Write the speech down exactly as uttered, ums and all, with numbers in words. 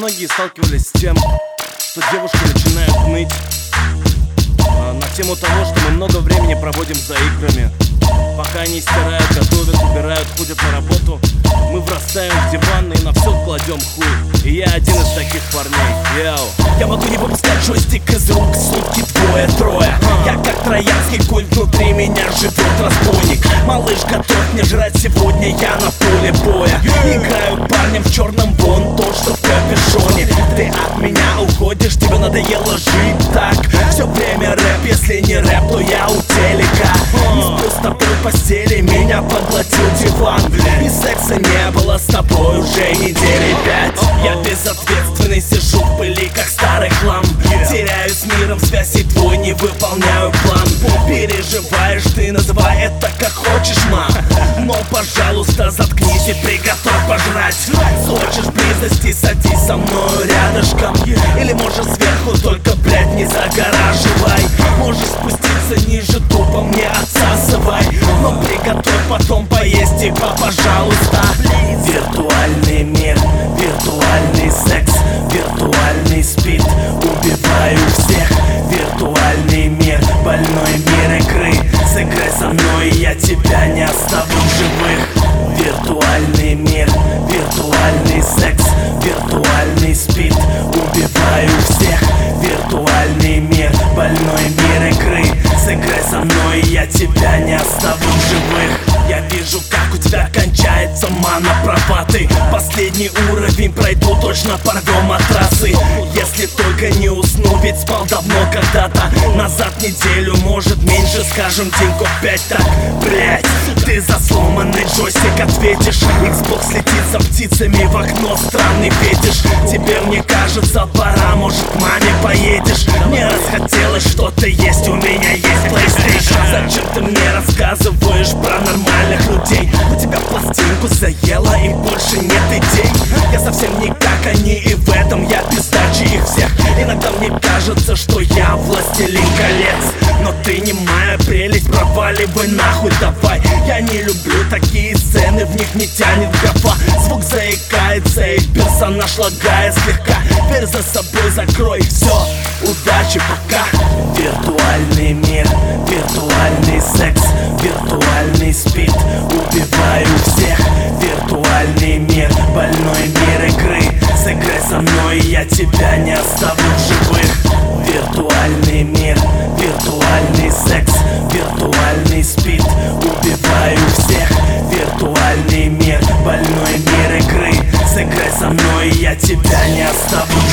многие сталкивались с тем, что девушки начинают ныть а, на тему того, что мы много времени проводим за играми. Пока они стирают, готовят, убирают, ходят на работу, мы врастаем в диван и на все кладем хуй. И я один из таких парней. Яу. Я могу не выпускать джойстик из рук сутки двое-трое. Я как троянский конь, внутри меня живет разбойник. Малыш, готов мне жрать, сегодня я на поле боя. Играю парнем в черном, вон тот, что в капюшоне. Ты от меня уходишь, тебе надоело жить так. Все время рэп, если не рэп, то я у телека. Не сплю с тобой в постели, меня поглотил диван. И секса не было с тобой уже недели пять. Я безответственный, сижу в пыли, как старый хлам. Теряю с миром связь и твой не выполняю план. Переживаешь, ты называй это как хочешь, ма. Но, пожалуйста, заткнись и приготовь пожрать. Хочешь близости, садись со мною рядышком. Или можешь сверху, только, блядь, не загораживай. Можешь спуститься ниже, тупо мне отсасывай. Но приготовь потом поесть, типа, пожалуйста. Виртуальный мир, виртуальный секс, виртуальный спид. Убиваю всех. Виртуальный мир, больной мир игры. Сыграй со мной, я тебя не оставлю в живых. Виртуальный мир, виртуальный секс, виртуальный спид. Убиваю всех. Виртуальный мир, больной мир игры. Сыграй со мной, я тебя не оставлю в живых. Я вижу, как у тебя кончается мана пропаты. Последний уровень пройду, точно порвем матрасы. Если только не усну, ведь спал давно когда-то. Назад неделю, может меньше, скажем деньков пять. Так, блять, ты за сломанный джойстик ответишь. Xbox летит за птицами в окно, странный фетиш. Тебе, мне кажется, пора, может к маме поедешь. Мне расхотелось что-то есть, у меня есть PlayStation. Зачем ты мне рассказываешь про нормальных людей? У тебя пластинку заело и больше нет идей. Я совсем не как они, и в этом я пиздачи их всех. Иногда мне кажется, что я властелин колец. Но ты не моя прелесть, проваливай нахуй давай. Я не люблю такие сцены, в них не тянет графа. Звук заикается и персонаж лагает слегка. Дверь за собой закрой, все, удачи, пока. Виртуальный мир, виртуальный секс, виртуальный спид. Убиваю всех. Виртуальный мир, больной мир игры. Сыграй со мной, я тебя не оставлю в живых. Виртуальный мир, виртуальный секс, виртуальный спид. Убиваю всех. Виртуальный мир, больной мир игры. Сыграй со мной, я тебя не оставлю в живых.